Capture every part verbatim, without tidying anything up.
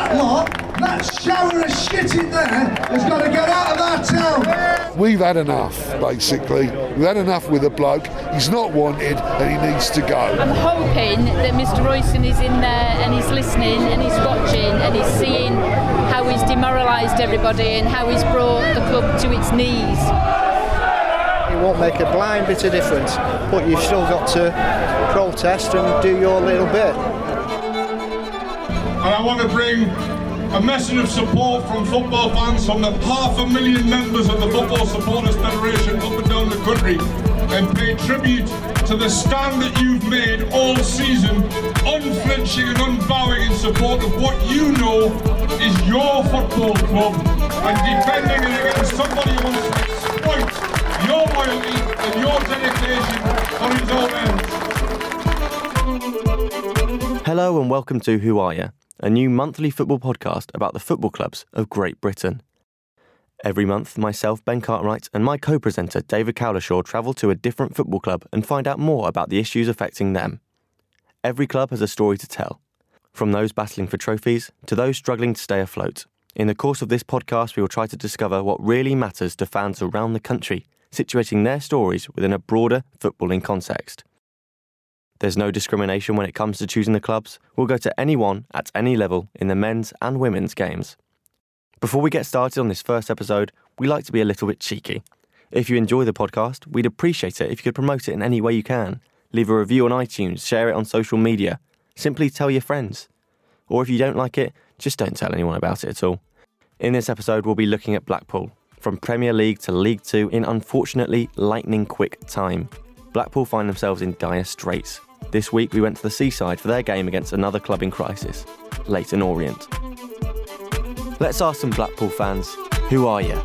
lot, that shower of shit in there has got to get out of our town. We've had enough, basically. We've had enough with the bloke. He's not wanted and he needs to go. I'm hoping that Mister Royston is in there and he's listening and he's watching and he's seeing how he's demoralised everybody and how he's brought the club to its knees. It won't make a blind bit of difference, but you've still got to protest and do your little bit. And I want to bring a message of support from football fans, from the half a million members of the Football Supporters Federation up and down the country, and pay tribute to the stand that you've made all season, unflinching and unbowing in support of what you know is your football club, and defending it against somebody who wants to exploit your loyalty and your dedication for his own ends. Hello and welcome to Who Are Ya?, a new monthly football podcast about the football clubs of Great Britain. Every month, myself, Ben Cartwright, and my co-presenter, David Cowlishaw, travel to a different football club and find out more about the issues affecting them. Every club has a story to tell, from those battling for trophies to those struggling to stay afloat. In the course of this podcast, we will try to discover what really matters to fans around the country, situating their stories within a broader footballing context. There's no discrimination when it comes to choosing the clubs. We'll go to anyone at any level in the men's and women's games. Before we get started on this first episode, we like to be a little bit cheeky. If you enjoy the podcast, we'd appreciate it if you could promote it in any way you can. Leave a review on iTunes, share it on social media. Simply tell your friends. Or if you don't like it, just don't tell anyone about it at all. In this episode, we'll be looking at Blackpool, from Premier League to League Two in unfortunately lightning quick time. Blackpool find themselves in dire straits. This week we went to the seaside for their game against another club in crisis, Leyton Orient. Let's ask some Blackpool fans, who are you?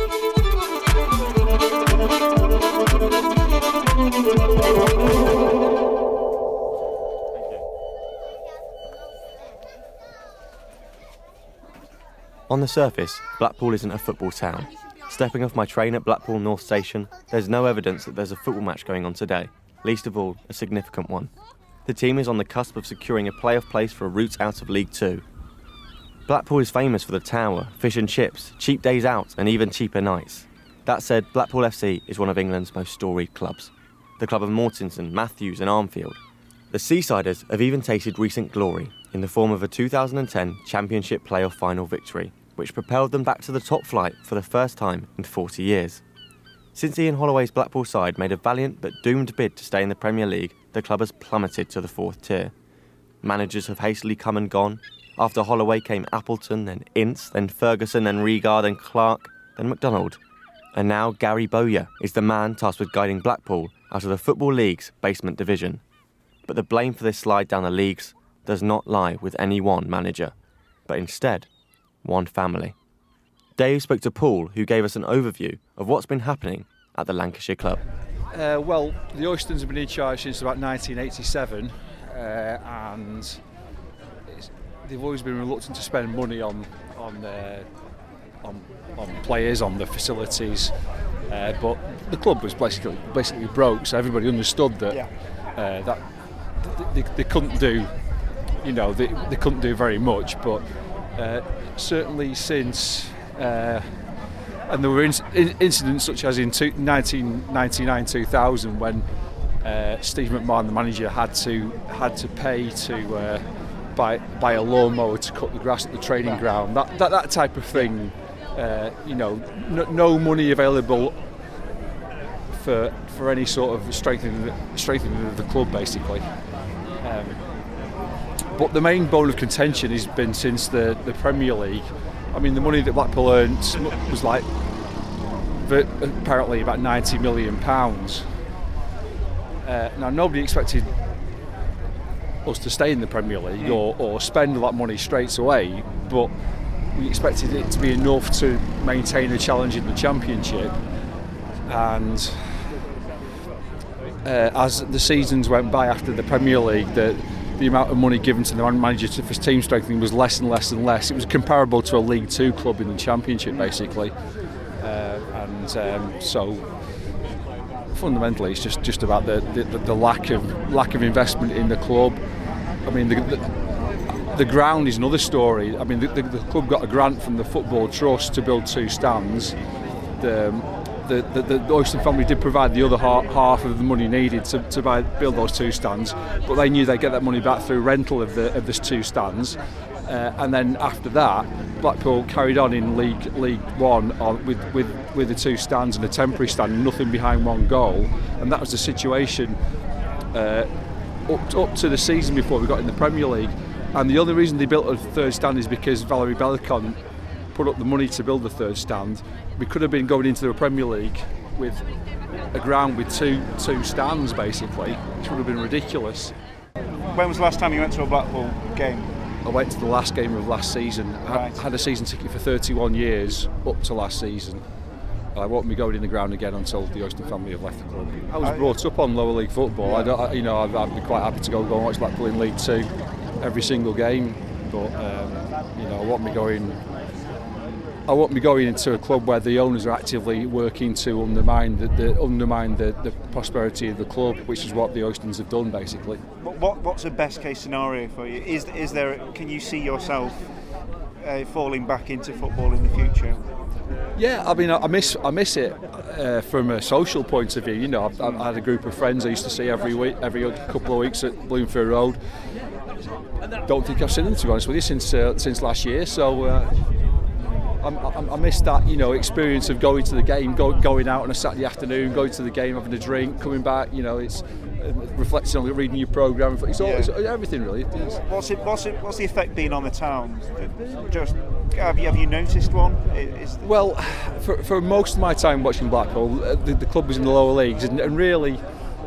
On the surface, Blackpool isn't a football town. Stepping off my train at Blackpool North Station, there's no evidence that there's a football match going on today. Least of all, a significant one. The team is on the cusp of securing a playoff place for a route out of League Two. Blackpool is famous for the Tower, fish and chips, cheap days out and even cheaper nights. That said, Blackpool F C is one of England's most storied clubs. The club of Mortensen, Matthews and Armfield. The Seasiders have even tasted recent glory in the form of a two thousand ten Championship playoff final victory, which propelled them back to the top flight for the first time in forty years. Since Ian Holloway's Blackpool side made a valiant but doomed bid to stay in the Premier League, the club has plummeted to the fourth tier. Managers have hastily come and gone. After Holloway came Appleton, then Ince, then Ferguson, then Regar, then Clark, then McDonald. And now Gary Bowyer is the man tasked with guiding Blackpool out of the Football League's basement division. But the blame for this slide down the leagues does not lie with any one manager, but instead, one family. Dave spoke to Paul, who gave us an overview of what's been happening at the Lancashire club. Uh, well, the Oystons have been in charge since about nineteen eighty-seven, uh, and it's, they've always been reluctant to spend money on on uh, on, on players, on the facilities. Uh, but the club was basically basically broke, so everybody understood that uh, that they, they couldn't do, you know, they, they couldn't do very much. But uh, certainly since. Uh, and there were in, in, incidents such as in two, nineteen ninety-nine two thousand when uh, Steve McMahon, the manager, had to had to pay to uh, buy buy a lawnmower to cut the grass at the training ground. That that, that type of thing, uh, you know, no, no money available for for any sort of strengthening strengthening of the club, basically. Um, but the main bone of contention has been since the, the Premier League. I mean, the money that Blackpool earned was like apparently about ninety million pounds. Uh, now, nobody expected us to stay in the Premier League or, or spend a lot of money straight away, but we expected it to be enough to maintain a challenge in the Championship. And uh, as the seasons went by after the Premier League, the the amount of money given to the manager for team strengthening was less and less and less. It was comparable to a League Two club in the Championship, basically. Uh, and um, so, fundamentally, it's just, just about the, the, the lack of lack of investment in the club. I mean, the, the, the ground is another story. I mean, the, the, the club got a grant from the Football Trust to build two stands. The, the, the, the Oyston family did provide the other half, half of the money needed to, to buy, build those two stands, but they knew they'd get that money back through rental of the of the two stands. Uh, and then after that, Blackpool carried on in League League One on, with, with, with the two stands and a temporary stand, nothing behind one goal, and that was the situation uh, up, up to the season before we got in the Premier League. And the only reason they built a third stand is because Valerie Bellicon put up the money to build the third stand. We could have been going into the Premier League with a ground with two two stands, basically, which would have been ridiculous. When was the last time you went to a Blackpool game? I went to the last game of last season. Right. I had a season ticket for thirty-one years up to last season. I won't be going in the ground again until the Oyston family have left the club. I was brought up on lower league football. Yeah. I don't, I, you know, I'd, I'd be quite happy to go, go and watch Blackpool in League Two every single game. But um, you know, I won't be going. I won't be going into a club where the owners are actively working to undermine the, the undermine the, the prosperity of the club, which is what the Oystons have done, basically. What, what what's a best case scenario for you? Is is there? Can you see yourself uh, falling back into football in the future? Yeah, I mean, I miss I miss it uh, from a social point of view. You know, I've, I've had a group of friends I used to see every week, every couple of weeks at Bloomfield Road. Don't think I've seen them, to be honest with you, since uh, since last year. So. Uh, I, I miss that, you know, experience of going to the game, go, going out on a Saturday afternoon, going to the game, having a drink, coming back. You know, it's uh, reflecting on it, reading your programme. It's, all, yeah. it's everything really. It's, what's it? What's it? What's the effect been on the town? Just have you have you noticed one? Is the... Well, for for most of my time watching Blackpool, uh, the, the club was in the lower leagues, and, and really.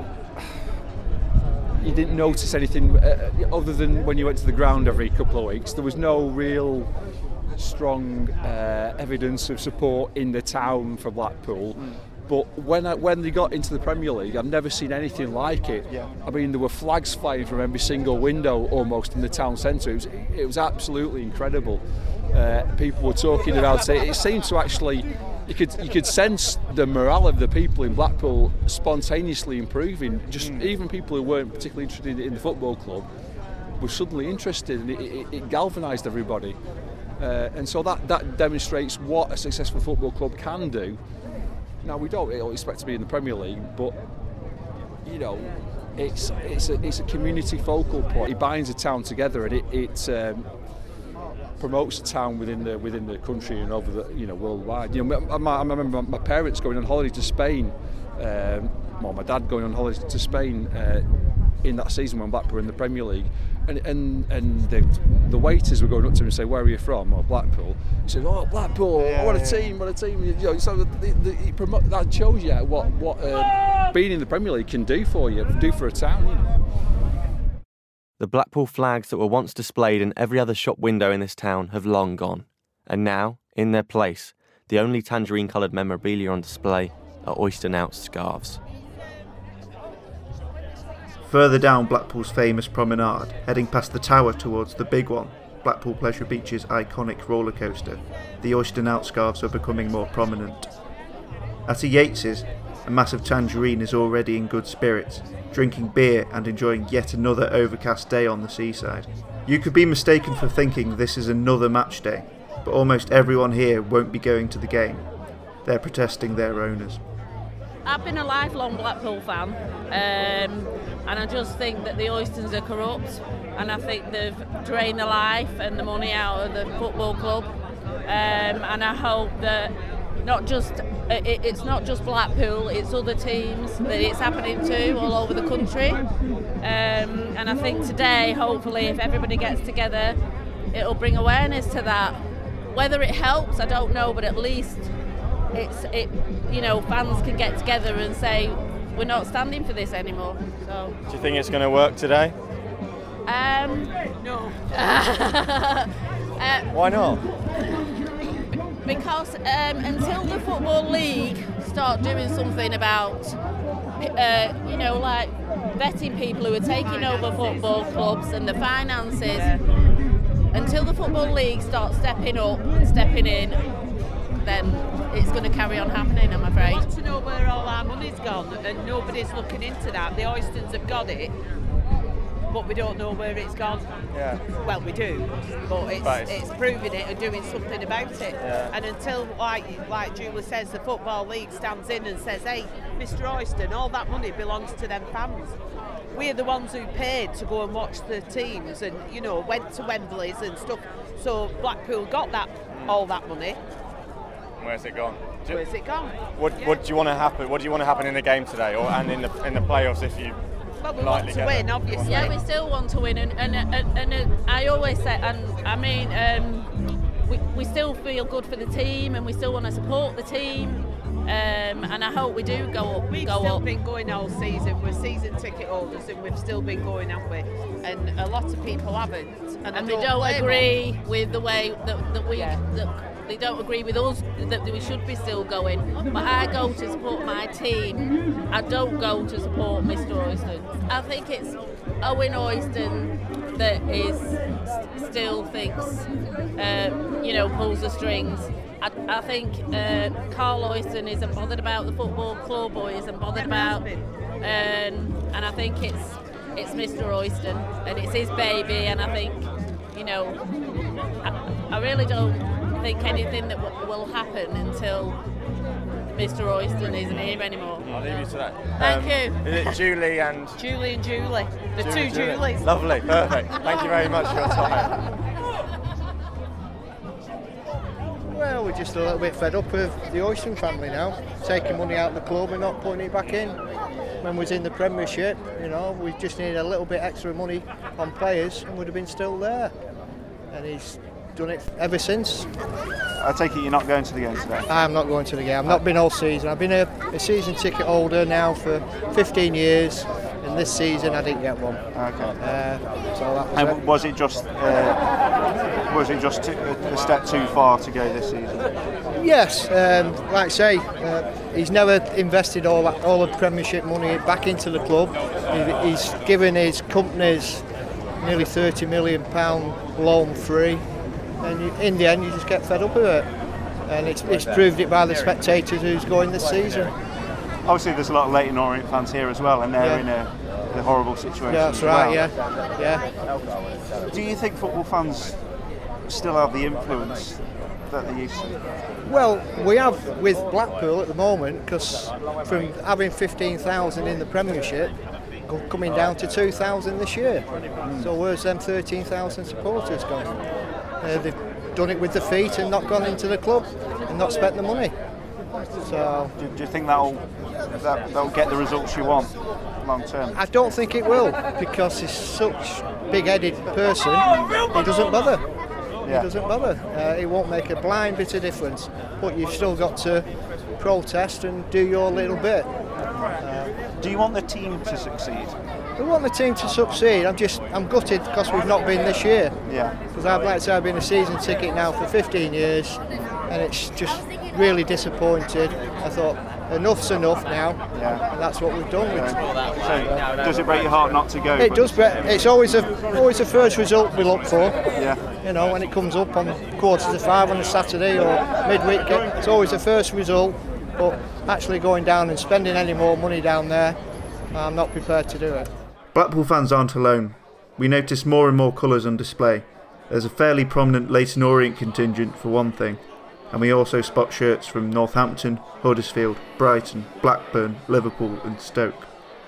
You didn't notice anything uh, other than when you went to the ground every couple of weeks. There was no real strong uh, evidence of support in the town for Blackpool. Mm. But when I, when they got into the Premier League, I've never seen anything like it. Yeah. I mean, there were flags flying from every single window almost in the town centre. It was, it was absolutely incredible. Uh, people were talking about it. It seemed to actually, you could you could sense the morale of the people in Blackpool spontaneously improving. Just mm. even people who weren't particularly interested in the football club were suddenly interested, and it, it, it galvanised everybody. Uh, and so that, that demonstrates what a successful football club can do. Now, we don't expect to be in the Premier League, but you know, it's it's a it's a community focal point. It binds a town together, and it, it um, promotes a town within the within the country and over the you know worldwide. You know, I, I remember my parents going on holiday to Spain. Um, well, my dad going on holiday to Spain uh, in that season when Blackpool were in the Premier League. And and, and the, the waiters were going up to him and say, "Where are you from?" Or Blackpool. He said, "Oh, Blackpool! Yeah, what a yeah. team! What a team!" You know, so the, the, the, promote, that shows you what what uh, being in the Premier League can do for you, do for a town. You know. The Blackpool flags that were once displayed in every other shop window in this town have long gone, and now, in their place, the only tangerine-coloured memorabilia on display are Oyston Out scarves. Further down Blackpool's famous promenade, heading past the tower towards the big one, Blackpool Pleasure Beach's iconic roller coaster, the Oyston Out scarves are becoming more prominent. At a Yates's, a massive tangerine is already in good spirits, drinking beer and enjoying yet another overcast day on the seaside. You could be mistaken for thinking this is another match day, but almost everyone here won't be going to the game. They're protesting their owners. I've been a lifelong Blackpool fan, um, and I just think that the Oystons are corrupt, and I think they've drained the life and the money out of the football club, um, and I hope that not just it, it's not just Blackpool, it's other teams that it's happening to all over the country, um, and I think today, hopefully, if everybody gets together, it'll bring awareness to that. Whether it helps, I don't know, but at least it's it you know fans can get together and say we're not standing for this anymore. So do you think it's going to work today? Um no. uh, Why not? Because um, until the Football League start doing something about uh, you know like vetting people who are taking over football clubs and the finances, until the Football League starts stepping up and stepping in, then it's going to carry on happening, I'm afraid. I want to know where all our money's gone, and nobody's looking into that. The Oystons have got it. but we don't know where it's gone. Yeah. Well, we do, but it's, But it's proving it and doing something about it. Yeah. And until, like like Julie says, the Football League stands in and says, hey, Mister Royston, all that money belongs to them fans. We're the ones who paid to go and watch the teams and, you know, went to Wembley's and stuff. So Blackpool got that all that money. Where's it gone? Do, Where's it gone? What Yeah. What do you want to happen? What do you want to happen in the game today, or and in the in the playoffs if you? Well, we likely want to get win, them? obviously. Yeah, we still want to win, and and, and, and, and I always say, and I mean, um, we, we still feel good for the team, and we still want to support the team, um, and I hope we do go up. We've go still up. been going all season. We're season ticket holders, and we've still been going, haven't we? And a lot of people haven't, and, I and they don't, don't blame agree them. with the way that, that we Yeah. that they don't agree with us that we should be still going. But I go to support my team. I don't go to support Mister Royston. I think it's Owen Royston that is st- still thinks uh, you know pulls the strings. I, I think uh, Carl Royston isn't bothered about the football club or isn't bothered about, um, and I think it's it's Mister Royston and it's his baby, and I think you know I, I really don't think anything that w- will happen until Mister Royston isn't here anymore. I'll leave you to that. Thank Um, you. Is it Julie and Julie and Julie, the Julie, two Julie? Julies. Lovely, perfect. Thank you very much for your time. Well, we're just a little bit fed up with the Oyston family now, taking money out of the club and not putting it back in. When we was in the Premiership, you know, we just needed a little bit extra money on players and would have been still there. And he's done it ever since. I take it you're not going to the game today? I'm not going to the game. I've not been all season. I've been a, a season ticket holder now for fifteen years, and this season I didn't get one. Okay. Uh, so that was And it. was it just uh, was it just t- a step too far to go this season? Yes, um, like I say, uh, he's never invested all that, all the Premiership money back into the club. He, he's given his companies nearly thirty million pounds loan free, and you, in the end you just get fed up with it. And it's, it's proved it by the spectators who's going this season. Obviously, there's a lot of Leyton Orient fans here as well, and they're Yeah. in a, a horrible situation. Yeah, that's as right. well. Yeah, yeah. Do you think football fans still have the influence that they used to? Well, we have with Blackpool at the moment, because from having fifteen thousand in the Premiership, go- coming down to two thousand this year. So where's them thirteen thousand supporters gone? Uh, they've done it with the feet and not gone into the club and not spent the money. So Do, do you think that'll that, that'll get the results you want long term? I don't think it will, because he's such a big-headed person. He doesn't bother. Yeah. He doesn't bother. Uh, it won't make a blind bit of difference. But you've still got to protest and do your little bit. Do you want the team to succeed? We want the team to succeed. I'm just, I'm gutted because we've not been this year. Yeah. Because I'd like to say I've been a season ticket now for fifteen years, and it's just really disappointed. I thought enough's enough now, Yeah. and that's what we've done. With So does it break your heart not to go? it does, but it's always a, always the first result we look for. Yeah. You know, when it comes up on quarter to five on a Saturday or midweek, it's always the first result. But actually going down and spending any more money down there, I'm not prepared to do it. Blackpool fans aren't alone. We notice more and more colours on display. There's a fairly prominent Leyton Orient contingent for one thing, and we also spot shirts from Northampton, Huddersfield, Brighton, Blackburn, Liverpool and Stoke.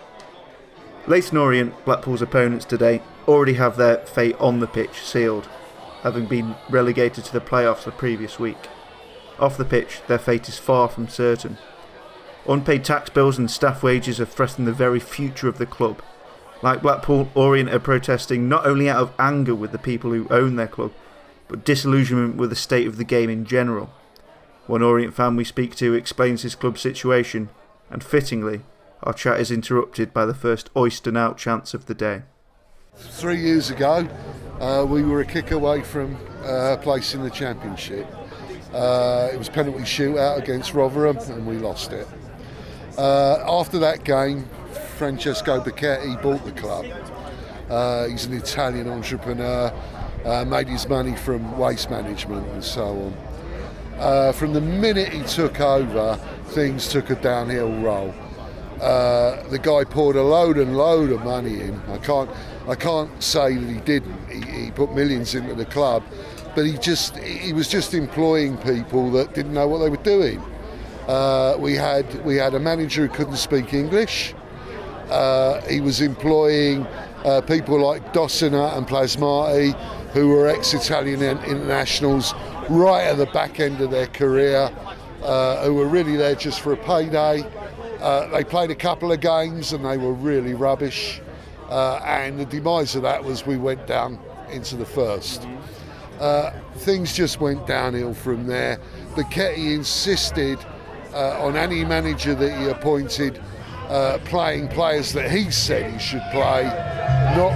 Leyton Orient, Blackpool's opponents today, already have their fate on the pitch sealed, having been relegated to the playoffs the previous week. Off the pitch, their fate is far from certain. Unpaid tax bills and staff wages have threatened the very future of the club. Like Blackpool, Orient are protesting not only out of anger with the people who own their club, but disillusionment with the state of the game in general. One Orient fan we speak to explains his club's situation, and fittingly, our chat is interrupted by the first Oyston out chance of the day. Three years ago, uh, we were a kick away from uh, placing the championship. Uh, it was penalty shootout against Rotherham, and we lost it. Uh, after that game, Francesco Becchetti bought the club. Uh, he's an Italian entrepreneur, uh, made his money from waste management and so on. Uh, from the minute he took over, things took a downhill roll. Uh, the guy poured a load and load of money in. I can't, I can't say that he didn't. He, he put millions into the club, but he just, he was just employing people that didn't know what they were doing. Uh, we had, we had a manager who couldn't speak English. Uh, he was employing uh, people like Dossena and Plasmati, who were ex-Italian internationals right at the back end of their career, uh, who were really there just for a payday. Uh, they played a couple of games and they were really rubbish. Uh, and the demise of that was we went down into the first. Uh, things just went downhill from there. Becchetti insisted uh, on any manager that he appointed uh, playing players that he said he should play, not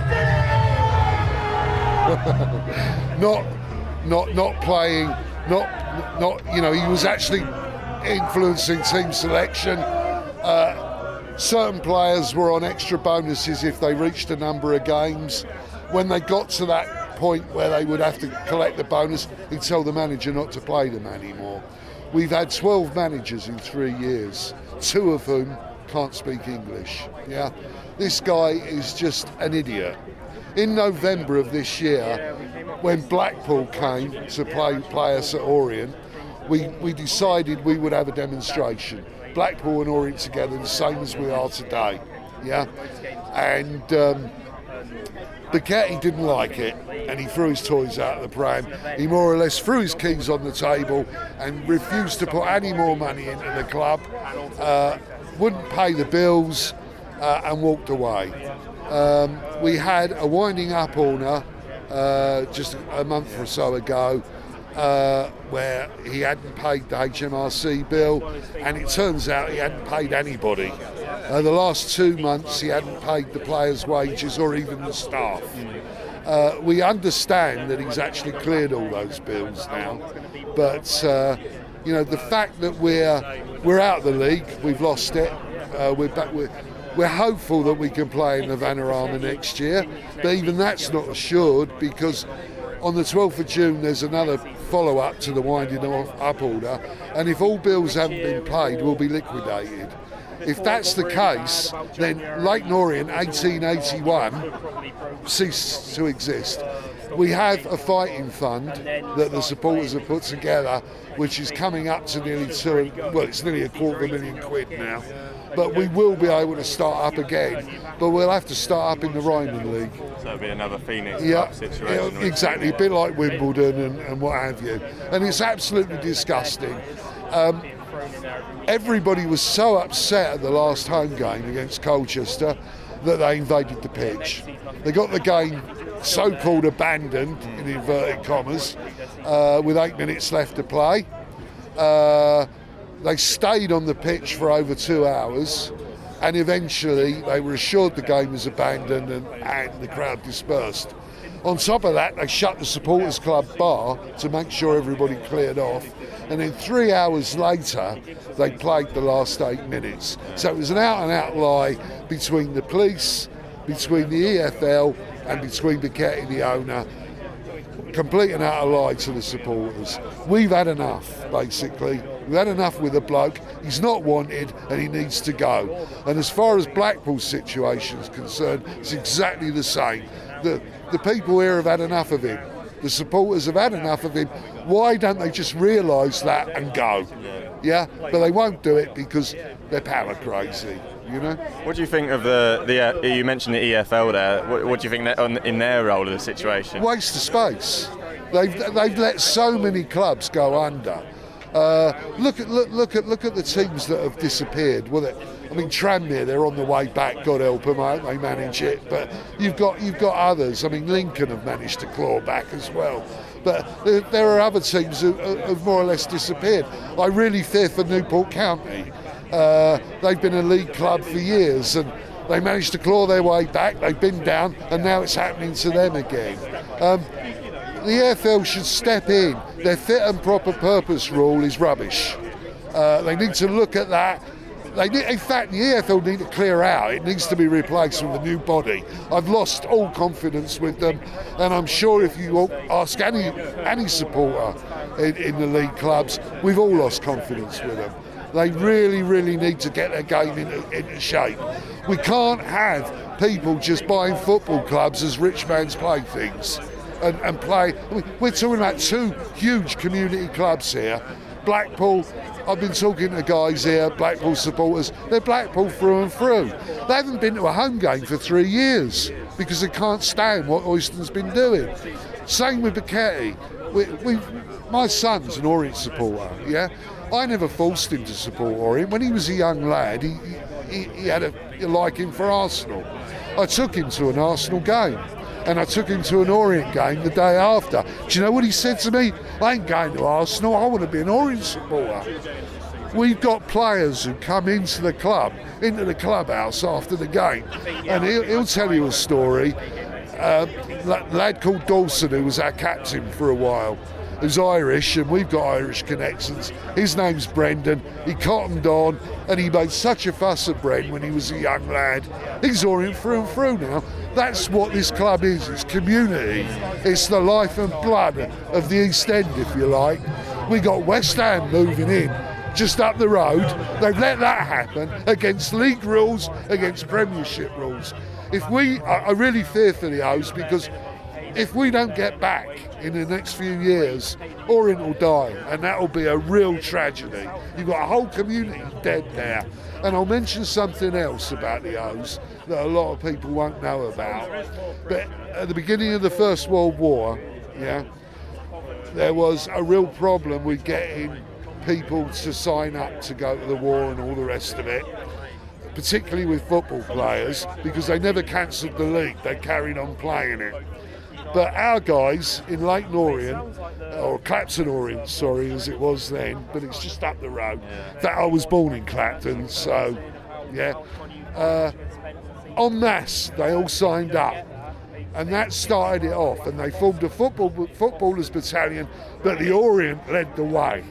not not not playing, not not you know, he was actually influencing team selection. Uh, certain players were on extra bonuses if they reached a number of games. When they got to that point where they would have to collect the bonus, he'd tell the manager not to play them anymore. We've had twelve managers in three years, two of whom can't speak English. Yeah, this guy is just an idiot. In November of this year, when Blackpool came to play, play us at Orient, we, we decided we would have a demonstration. Blackpool and Orient together, the same as we are today. Yeah, and um, Becchetti didn't like it, and he threw his toys out of the pram. He more or less threw his keys on the table and refused to put any more money into the club, uh, wouldn't pay the bills, uh, and walked away. Um, we had a winding up owner uh, just a month or so ago, uh, where he hadn't paid the H M R C bill, and it turns out he hadn't paid anybody. Uh, the last two months he hadn't paid the players' wages or even the staff. Uh, we understand that he's actually cleared all those bills now, but uh, you know, the fact that we're we're out of the league, we've lost it. Uh, we're back. We're, we're hopeful that we can play in the Vanarama next year, but even that's not assured, because on the twelfth of June there's another follow-up to the winding up order, and if all bills haven't been paid, we'll be liquidated. If that's the case, then Leyton Orient eighteen eighty-one ceased to exist. We have a fighting fund that the supporters have put together, which is coming up to nearly two, well, it's nearly a quarter of a million quid now. But we will be able to start up again, but we'll have to start up in the Ryman League. So it'll be another Phoenix yeah, situation. Yeah, exactly, a bit like Wimbledon and, and what have you. And it's absolutely disgusting. Um, everybody was so upset at the last home game against Colchester that they invaded the pitch. They got the game so-called abandoned, in inverted commas, uh, with eight minutes left to play. Uh, They stayed on the pitch for over two hours, and eventually they were assured the game was abandoned, and, and the crowd dispersed. On top of that, they shut the supporters club bar to make sure everybody cleared off, and then three hours later they played the last eight minutes. So it was an out-and-out lie between the police, between the E F L, and between Becchetti, the owner. Complete and utter lie to the supporters. We've had enough, basically. We've had enough with the bloke. He's not wanted and he needs to go. And as far as Blackpool's situation is concerned, it's exactly the same. The, the people here have had enough of him. The supporters have had enough of him. Why don't they just realise that and go? Yeah, but they won't do it because they're power crazy. You know? What do you think of the, the uh, you mentioned the E F L there, what, what do you think that on, in their role of the situation? Waste of space. They've, they've let so many clubs go under. Uh, look at look, look at look at the teams that have disappeared. Well, it, I mean, Tranmere, they're on the way back. God help them, they manage it. But you've got you've got others. I mean, Lincoln have managed to claw back as well. But there, there are other teams who have more or less disappeared. I really fear for Newport County. Uh, they've been a league club for years, and they managed to claw their way back. They've been down, and now it's happening to them again. Um, the E F L should step in. Their fit and proper purpose rule is rubbish. Uh, they need to look at that. They need, in fact, the E F L need to clear out. It needs to be replaced with a new body. I've lost all confidence with them, and I'm sure if you ask any any supporter in, in the league clubs, we've all lost confidence with them. They really, really need to get their game into, into shape. We can't have people just buying football clubs as rich man's playthings and, and play. I mean, we're talking about two huge community clubs here. Blackpool, I've been talking to guys here, Blackpool supporters, they're Blackpool through and through. They haven't been to a home game for three years because they can't stand what Oyston's been doing. Same with Buketti. We, we, my son's an Orient supporter, yeah? I never forced him to support Orient. When he was a young lad, he, he, he had a, a liking for Arsenal. I took him to an Arsenal game. And I took him to an Orient game the day after. Do you know what he said to me? I ain't going to Arsenal, I want to be an Orient supporter. We've got players who come into the club, into the clubhouse after the game, and he'll, he'll tell you a story. Uh, a lad called Dawson, who was our captain for a while, who's Irish, and we've got Irish connections. His name's Brendan. He cottoned on, and he made such a fuss of Bren when he was a young lad. He's Orient through and through now. That's what this club is. It's community. It's the life and blood of the East End, if you like. We got West Ham moving in just up the road. They've let that happen against league rules, against Premiership rules. If we, I really fear for the O's, because if we don't get back in the next few years, Orient will die, and that will be a real tragedy. You've got a whole community dead there. And I'll mention something else about the O's that a lot of people won't know about. But at the beginning of the First World War, yeah, there was a real problem with getting people to sign up to go to the war and all the rest of it, particularly with football players, because they never cancelled the league, they carried on playing it. But our guys in Leyton Orient, or Clapton Orient, sorry, as it was then, but it's just up the road. That I was born in Clapton, so yeah. Uh, en masse, they all signed up, and that started it off. And they formed a football footballers battalion, but the Orient led the way.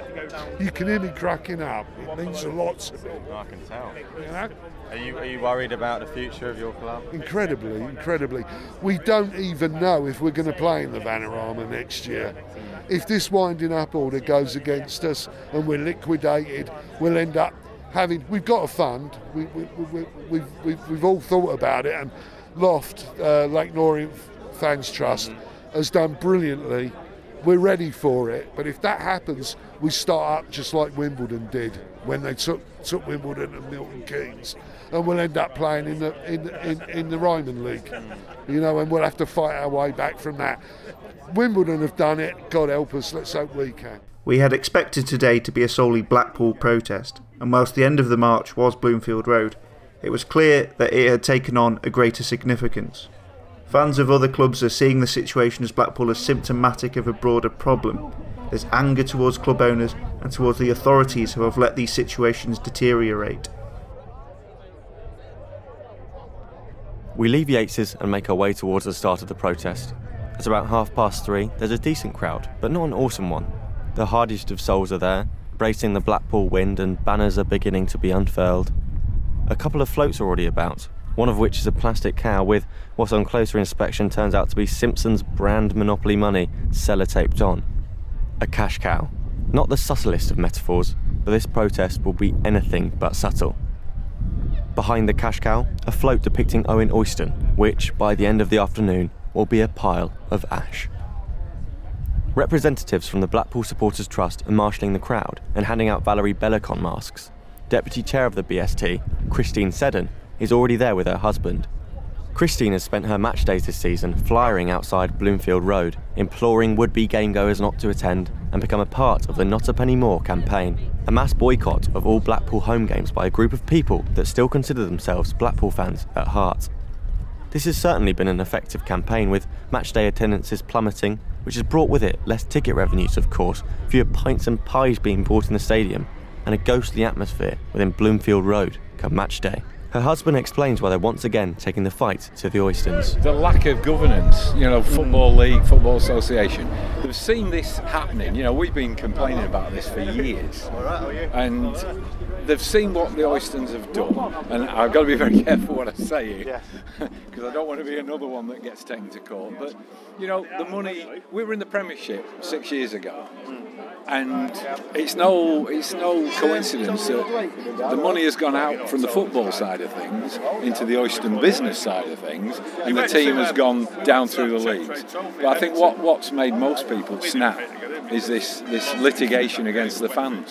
You can hear me cracking up. It means a lot to me. I can tell. You know? Are you, are you worried about the future of your club? Incredibly, incredibly. We don't even know if we're going to play in the Vanarama next year. If this winding up order goes against us and we're liquidated, we'll end up having... We've got a fund. We, we, we, we've, we've, we've all thought about it, and Loft, uh, Leyton Orient Fans Trust, mm-hmm. has done brilliantly. We're ready for it, but if that happens, we start up just like Wimbledon did when they took took Wimbledon and Milton Keynes, and we'll end up playing in the in in, in the Ryman League, you know, and we'll have to fight our way back from that. Wimbledon have done it. God help us. Let's hope we can. We had expected today to be a solely Blackpool protest, and whilst the end of the march was Bloomfield Road, it was clear that it had taken on a greater significance. Fans of other clubs are seeing the situation as Blackpool as symptomatic of a broader problem. There's anger towards club owners and towards the authorities who have let these situations deteriorate. We leave Yates's and make our way towards the start of the protest. At about half past three, there's a decent crowd, but not an awesome one. The hardiest of souls are there, bracing the Blackpool wind, and banners are beginning to be unfurled. A couple of floats are already about, one of which is a plastic cow with what on closer inspection turns out to be Simpson's brand Monopoly money sellotaped on. A cash cow. Not the subtlest of metaphors, but this protest will be anything but subtle. Behind the cash cow, a float depicting Owen Oyston, which, by the end of the afternoon, will be a pile of ash. Representatives from the Blackpool Supporters Trust are marshalling the crowd and handing out Valerie Bellicon masks. Deputy Chair of the B S T, Christine Seddon, is already there with her husband. Christine has spent her match days this season flyering outside Bloomfield Road, imploring would-be game-goers not to attend and become a part of the Not a Penny More campaign, a mass boycott of all Blackpool home games by a group of people that still consider themselves Blackpool fans at heart. This has certainly been an effective campaign, with matchday attendances plummeting, which has brought with it less ticket revenues, of course, fewer pints and pies being bought in the stadium, and a ghostly atmosphere within Bloomfield Road come match day. Her husband explains why they're once again taking the fight to the Oystons. The lack of governance, you know, Football League, Football Association, they've seen this happening. You know, we've been complaining about this for years, and they've seen what the Oystons have done, and I've got to be very careful what I say here, because I don't want to be another one that gets taken to court. But, you know, the money, we were in the Premiership six years ago, And it's no it's no coincidence that the money has gone out from the football side of things into the Oyston business side of things, and the team has gone down through the leagues. But I think what, what's made most people snap is this, this litigation against the fans.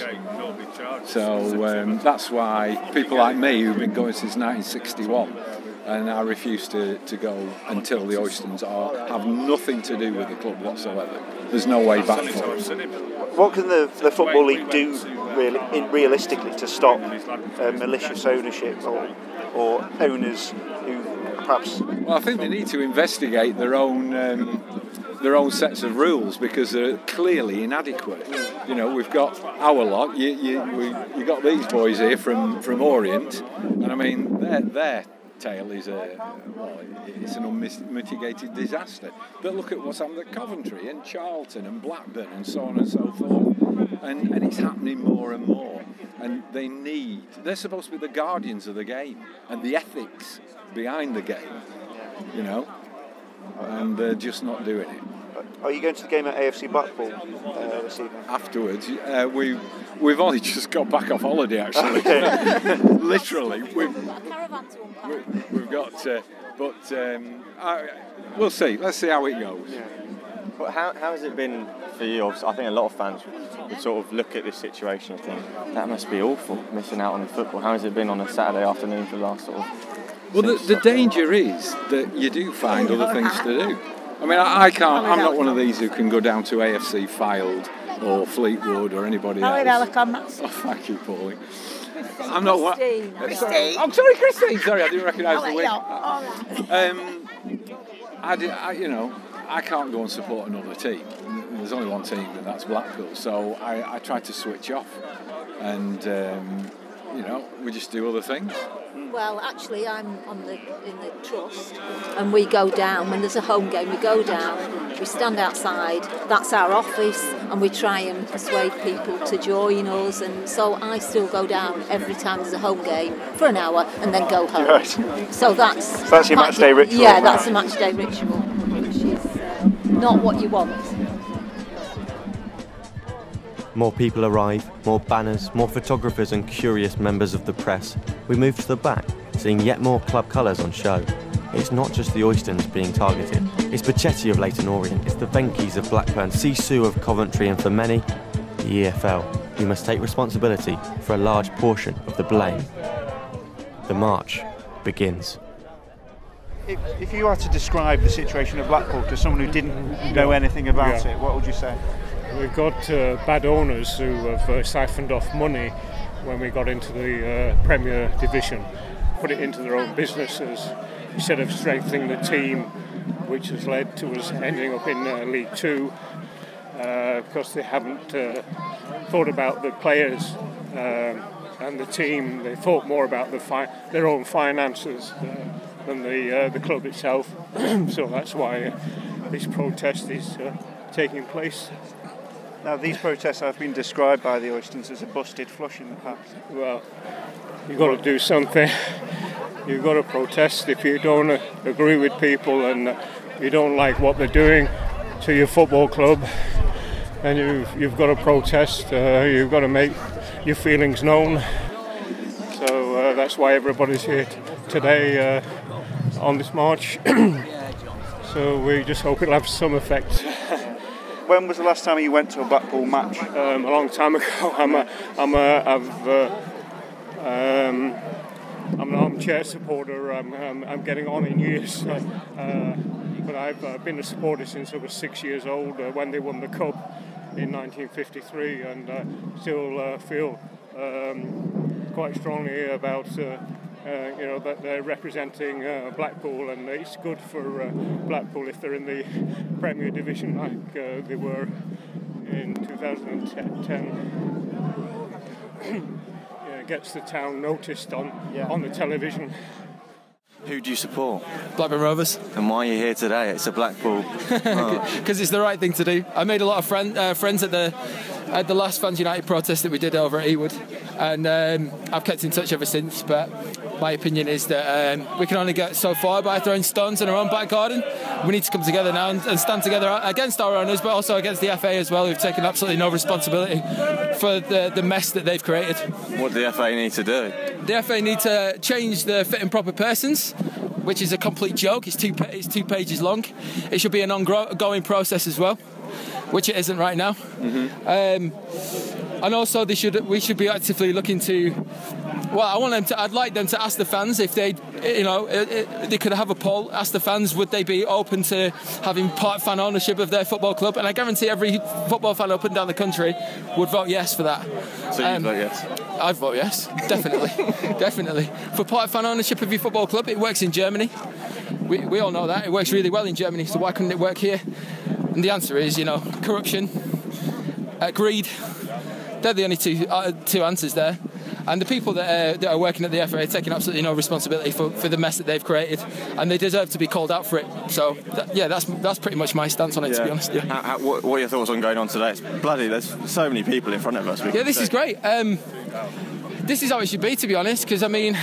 So um, that's why people like me, who've been going since nineteen sixty-one, and I refuse to, to go until the Oystons are, have nothing to do with the club whatsoever. There's no way back for us. What can the, the Football League do really, in, realistically to stop uh, malicious ownership or, or owners who perhaps... Well, I think they need to investigate their own um, their own sets of rules, because they're clearly inadequate. You know, we've got our lot. You you we you got these boys here from, from Orient, and I mean their their tale is a well, it's an unmitigated disaster. But look at what's happened at Coventry and Charlton and Blackburn and so on and so forth, and and it's happening more and more. And they need they're supposed to be the guardians of the game and the ethics behind the game, you know, and they're just not doing it. Are you going to the game at A F C Blackpool uh, this evening? Afterwards, uh, we we've only just got back off holiday actually. Literally, we've we, we've got, uh, but um, I, we'll see. Let's see how it goes. Yeah. But how how has it been for you? I think a lot of fans would sort of look at this situation and think that must be awful, missing out on the football. How has it been on a Saturday afternoon for the last sort of? Well, the, the danger is that you do find other things to do. I mean, I, I can't. I'm not one of these who can go down to A F C Fylde or Fleetwood or anybody else. Oh, thank you, Paulie. I'm not one. Christine. I'm sorry, Christine. Sorry, I didn't recognise the wig. Um, I, did, I, you know, I can't go and support another team. There's only one team, and that's Blackpool. So I, I try to switch off, and um, you know, we just do other things. Well, actually, I'm on the in the trust, and we go down when there's a home game. We go down, we stand outside. That's our office, and we try and persuade people to join us. And so I still go down every time there's a home game for an hour, and then go home. Right. So that's so that's your match day ritual. Yeah, that's a match day ritual, which is uh, not what you want. More people arrive, more banners, more photographers and curious members of the press. We move to the back, seeing yet more club colours on show. It's not just the Oystons being targeted. It's Bocetti of Leyton Orient, it's the Venky's of Blackburn, Sisu of Coventry, and for many, the E F L, who must take responsibility for a large portion of the blame. The march begins. If, if you had to describe the situation of Blackpool to someone who didn't know anything about yeah. it, what would you say? We've got uh, bad owners who have uh, siphoned off money when we got into the uh, Premier Division, put it into their own businesses instead of strengthening the team, which has led to us ending up in uh, League Two, uh, because they haven't uh, thought about the players um, and the team. They thought more about the fi- their own finances uh, than the uh, the club itself. So that's why uh, this protest is uh, taking place. Now, these protests have been described by the Oystons as a busted flush in the past. Well, you've got to do something. You've got to protest if you don't uh, agree with people and uh, you don't like what they're doing to your football club. And you've, you've got to protest. Uh, you've got to make your feelings known. So uh, that's why everybody's here t- today uh, on this march. So we just hope it'll have some effect. When was the last time you went to a Blackpool match? Um, a long time ago. I'm a, I'm a, I've, uh, um, I'm an armchair supporter. I'm, I'm, I'm getting on in years, uh, but I've uh, been a supporter since I was six years old uh, when they won the cup in nineteen fifty-three, and uh, still uh, feel um, quite strongly about. Uh, Uh, you know, that they're representing uh, Blackpool, and it's good for uh, Blackpool if they're in the Premier Division like uh, they were in two thousand ten. Yeah, it gets the town noticed on yeah. on the television. Who do you support? Blackburn Rovers. And why are you here today? It's a Blackpool. Because it's the right thing to do. I made a lot of friend, uh, friends at the at the last Fans United protest that we did over at Ewood, and um, I've kept in touch ever since. But my opinion is that um, we can only get so far by throwing stones in our own back garden. We need to come together now and, and stand together against our owners, but also against the F A as well, who've taken absolutely no responsibility for the, the mess that they've created. What do the F A need to do? The F A need to change the fit and proper persons, which is a complete joke. It's two, it's two pages long. It should be an ongoing process as well, which it isn't right now. Mm-hmm. Um, and also, they should we should be actively looking to. Well, I want them to. I'd like them to ask the fans if they, you know, it, it, they could have a poll. Ask the fans, would they be open to having part fan ownership of their football club? And I guarantee every football fan up and down the country would vote yes for that. So um, you'd vote yes? I'd vote yes, definitely, definitely. For part fan ownership of your football club, it works in Germany. We we all know that it works really well in Germany. So why couldn't it work here? And the answer is, you know, corruption, uh, greed. They're the only two uh, two answers there. And the people that, uh, that are working at the F A are taking absolutely no responsibility for, for the mess that they've created, and they deserve to be called out for it. So, that, yeah, that's that's pretty much my stance on it, yeah. To be honest. Yeah. How, how, what, what are your thoughts on going on today? It's bloody, there's so many people in front of us. Yeah, this is great. Um, this is how it should be, to be honest, because, I mean,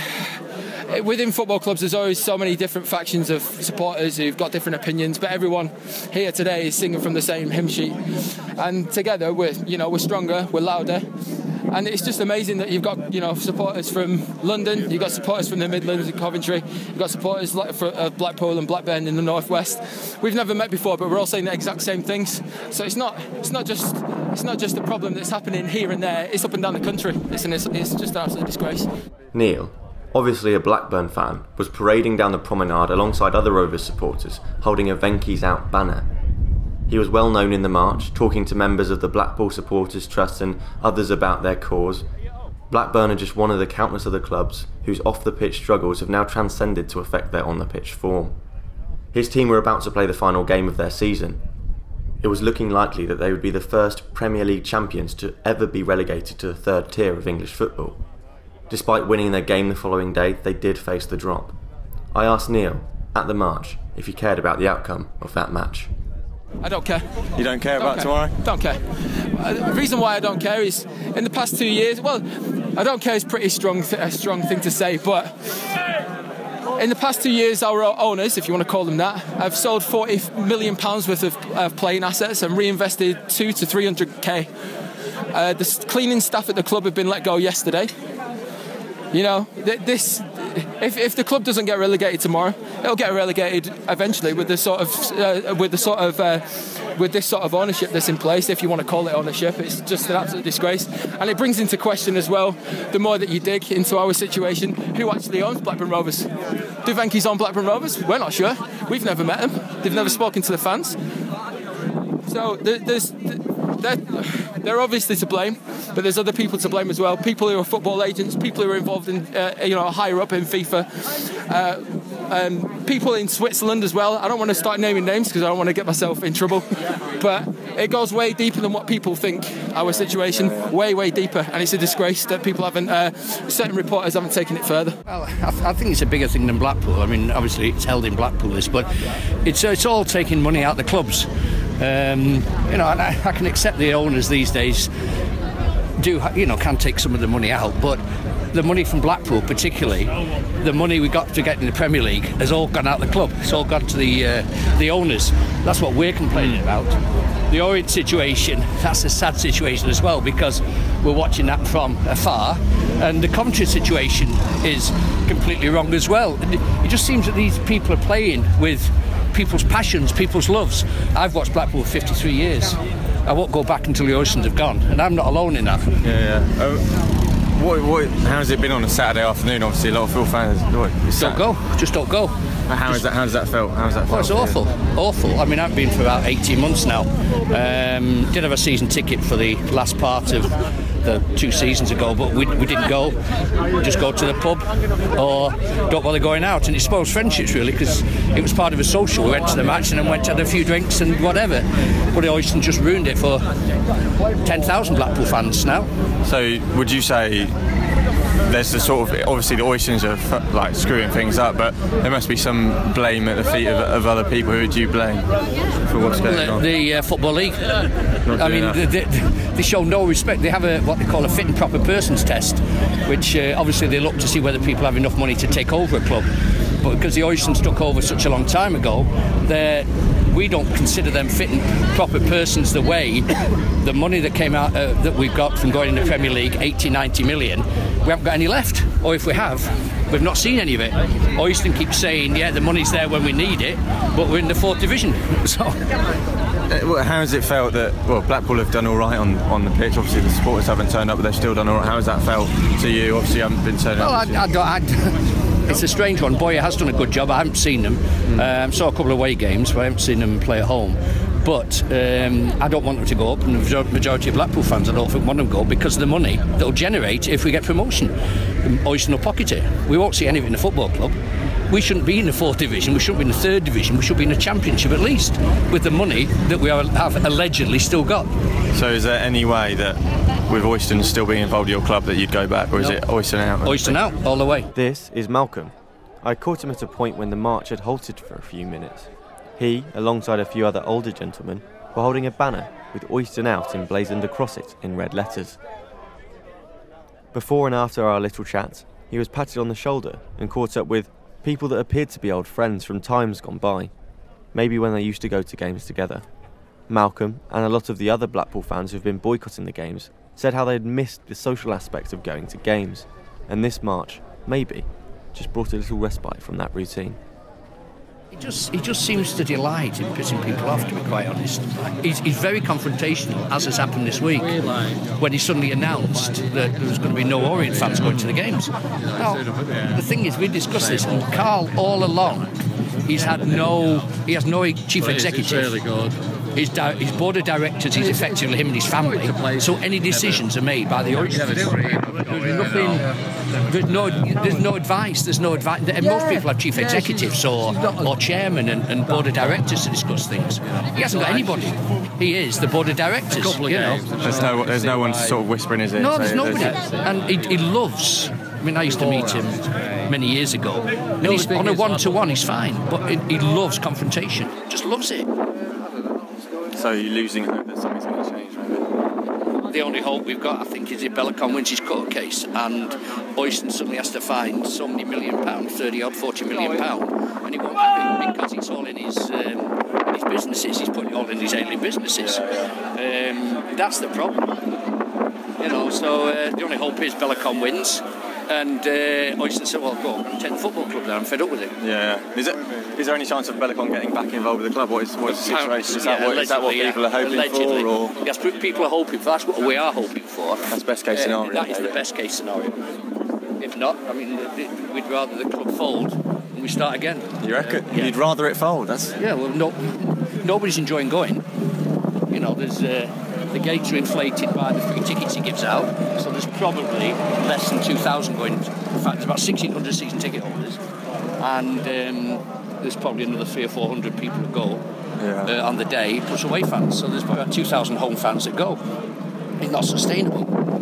within football clubs there's always so many different factions of supporters who've got different opinions, but everyone here today is singing from the same hymn sheet, and together we're, you know, we're stronger, we're louder. And it's just amazing that you've got, you know, supporters from London, you've got supporters from the Midlands and Coventry, you've got supporters like for uh, Blackpool and Blackburn in the northwest. We've never met before, but we're all saying the exact same things. So it's not, it's not just, it's not just a problem that's happening here and there. It's up and down the country. It's an, it's, it's just an absolute disgrace. Neil, obviously a Blackburn fan, was parading down the promenade alongside other Rovers supporters, holding a Venky's Out banner. He was well known in the march, talking to members of the Blackpool Supporters Trust and others about their cause. Blackburn are just one of the countless other clubs whose off-the-pitch struggles have now transcended to affect their on-the-pitch form. His team were about to play the final game of their season. It was looking likely that they would be the first Premier League champions to ever be relegated to the third tier of English football. Despite winning their game the following day, they did face the drop. I asked Neil, at the march, if he cared about the outcome of that match. I don't care. You don't care don't about care. tomorrow? Don't care. Uh, the reason why I don't care is, in the past two years, well, I don't care is pretty strong, th- a strong thing to say, but in the past two years, our owners, if you want to call them that, have sold forty million pounds worth of uh, playing assets and reinvested two to three hundred k. Uh, the cleaning staff at the club have been let go yesterday. You know, th- this. If, if the club doesn't get relegated tomorrow, it'll get relegated eventually with the sort of uh, with the sort of uh, with this sort of ownership that's in place. If you want to call it ownership, it's just an absolute disgrace, and it brings into question as well. The more that you dig into our situation, who actually owns Blackburn Rovers? Do Venky's own Blackburn Rovers? We're not sure. We've never met them. They've never spoken to the fans. So there's. They're, they're obviously to blame, but there's other people to blame as well. People who are football agents, people who are involved in, uh, you know, higher up in FIFA, uh, um, people in Switzerland as well. I don't want to start naming names because I don't want to get myself in trouble, but it goes way deeper than what people think. Our situation, way, way deeper, and it's a disgrace that people haven't, uh, certain reporters haven't taken it further. Well, I, th- I think it's a bigger thing than Blackpool. I mean, obviously it's held in Blackpool, this, but it's uh, it's all taking money out of the clubs. Um, you know, and I, I can accept the owners these days do, you know, can take some of the money out, but the money from Blackpool, particularly, the money we got to get in the Premier League, has all gone out the club. It's all gone to the uh, the owners. That's what we're complaining about. The Orient situation, that's a sad situation as well, because we're watching that from afar, and the Coventry situation is completely wrong as well. And it just seems that these people are playing with people's passions, people's loves. I've watched Blackpool for fifty-three years. I won't go back until the Oceans have gone, and I'm not alone in that. Yeah, yeah. Uh, what, what, how's it been on a Saturday afternoon? Obviously, a lot of Phil fans what, don't go. Just don't go. How is that? How's that felt? How's that felt? Well, it's awful, awful. I mean, I've been for about eighteen months now. Um, did have a season ticket for the last part of the two seasons ago, but we, we didn't go. We just go to the pub or don't bother going out, and it spoils friendships really, because it was part of a social. We went to the match and then went to have a few drinks and whatever. But the Oyston just ruined it for ten thousand Blackpool fans now. So would you say there's the sort of, obviously the Oystons are like screwing things up, but there must be some blame at the feet of, of other people? Who do you blame? for what's going the, on? The uh, Football League. Not I mean, enough. they, they, they show no respect. They have a what they call a fit and proper persons test, which uh, obviously they look to see whether people have enough money to take over a club. But because the Oystons took over such a long time ago, we don't consider them fit and proper persons the way the money that came out uh, that we've got from going in the Premier League, eighty, ninety million, we haven't got any left. Or if we have, we've not seen any of it. Oyston keeps saying, yeah, the money's there when we need it, but we're in the fourth division. So, Uh, how has it felt that, well, Blackpool have done all right on, on the pitch? Obviously the supporters haven't turned up, but they've still done all right. How has that felt to you? Obviously you haven't been turning well, up. I, I don't, I, it's a strange one. Boyer has done a good job. I haven't seen them. Mm. Um, saw a couple of away games, but I haven't seen them play at home. But um, I don't want them to go up, and the majority of Blackpool fans I don't think want them to go because of the money that will generate if we get promotion. Oyston will pocket it. We won't see any of it in the football club. We shouldn't be in the fourth division, we shouldn't be in the third division, we should be in the championship at least, with the money that we are, have allegedly still got. So is there any way that, with Oyston still being involved in your club, that you'd go back, or is no. it Oyston out? Oyston out, all the way. This is Malcolm. I caught him at a point when the march had halted for a few minutes. He, alongside a few other older gentlemen, were holding a banner with Oyston out emblazoned across it in red letters. Before and after our little chat, he was patted on the shoulder and caught up with people that appeared to be old friends from times gone by, maybe when they used to go to games together. Malcolm, and a lot of the other Blackpool fans who've been boycotting the games, said how they'd missed the social aspect of going to games, and this march, maybe, just brought a little respite from that routine. He just, he just seems to delight in pissing people off, to be quite honest. He's, he's very confrontational, as has happened this week, when he suddenly announced that there was going to be no Orient fans going to the games. Now, the thing is, we discussed this, and Carl, all along, he's had no, he has no chief executive. His, di- his board of directors is effectively him and his family, so any decisions are made by the Oysters. There's nothing, there's no, there's no advice, there's no advice. Most people have chief executives or, or chairman and, and board of directors to discuss things. He hasn't got anybody. He is the board of directors, you know. There's no, there's no one sort of whispering, is it? No, there's nobody. And he, he loves, I mean, I used to meet him many years ago, and he's on a one-to-one, he's fine, but he, he loves confrontation, just loves it. So you're losing hope that something's going to change, maybe? The only hope we've got, I think, is if Bellicon wins his court case and Oyston suddenly has to find so many million pounds, thirty odd, forty million pounds, and he won't have it because it's all in his um, in his businesses. He's putting it all in his ailing businesses. Um, that's the problem, you know. So uh, the only hope is Bellicon wins. And uh, Oyston said, well, go on, take the football club there, I'm fed up with it. Yeah. Is it? Is there any chance of Bellicon getting back involved with the club? What is, what is the situation? Is that, yeah, what, is that what people yeah. are hoping allegedly. for? Or? Yes, people are hoping for. That's what we are hoping for. That's best case scenario. Uh, that is the best case scenario. If not, I mean, we'd rather the club fold and we start again. You reckon? Yeah. You'd rather it fold? That's... Yeah, well, no, nobody's enjoying going. You know, there's... Uh, The gates are inflated by the free tickets he gives out, so there's probably less than two thousand going. In fact, there's about sixteen hundred season ticket holders, and um, there's probably another three or four hundred people who go yeah. uh, on the day, plus away fans. So there's about two thousand home fans that go. It's not sustainable.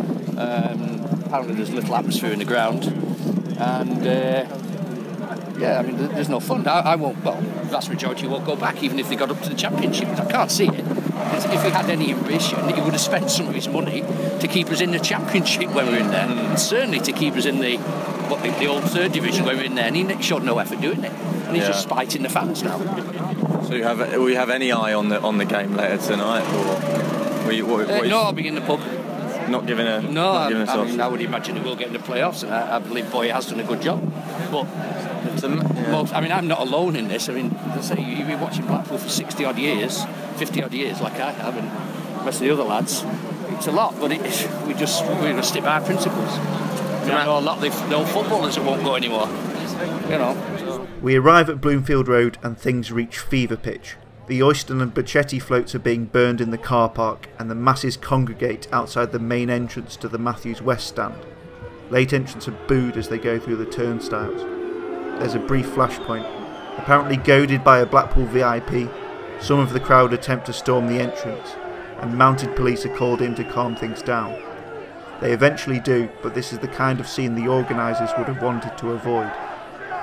Um, apparently, there's little atmosphere in the ground, and uh, yeah, I mean, there's no fun. I, I won't. Well, the vast majority won't go back, even if they got up to the championship. I can't see it. If he had any ambition, he would have spent some of his money to keep us in the championship when we were in there, and certainly to keep us in the what, the old third division when we were in there, and he showed no effort doing it, and he's yeah. just spiting the fans now. So you have, will you have any eye on the on the game later tonight, or will you, what, uh, what no, I'll be in the pub. Not giving a no. Not I, giving a I, mean, I would imagine he will get in the playoffs, and I, I believe Boy has done a good job, but. Yeah. Most, I mean, I'm not alone in this. I mean, let's say you've been watching Blackpool for sixty odd years, fifty odd years, like I have, and the rest of the other lads. It's a lot, but it, we just we just stick by our principles. I, mean, I know a lot of the old footballers that won't go anymore. You know. We arrive at Bloomfield Road and things reach fever pitch. The Oyston and Bocetti floats are being burned in the car park, and the masses congregate outside the main entrance to the Matthews West stand. Late entrants are booed as they go through the turnstiles. There's a brief flashpoint. Apparently goaded by a Blackpool V I P, some of the crowd attempt to storm the entrance, and mounted police are called in to calm things down. They eventually do, but this is the kind of scene the organisers would have wanted to avoid.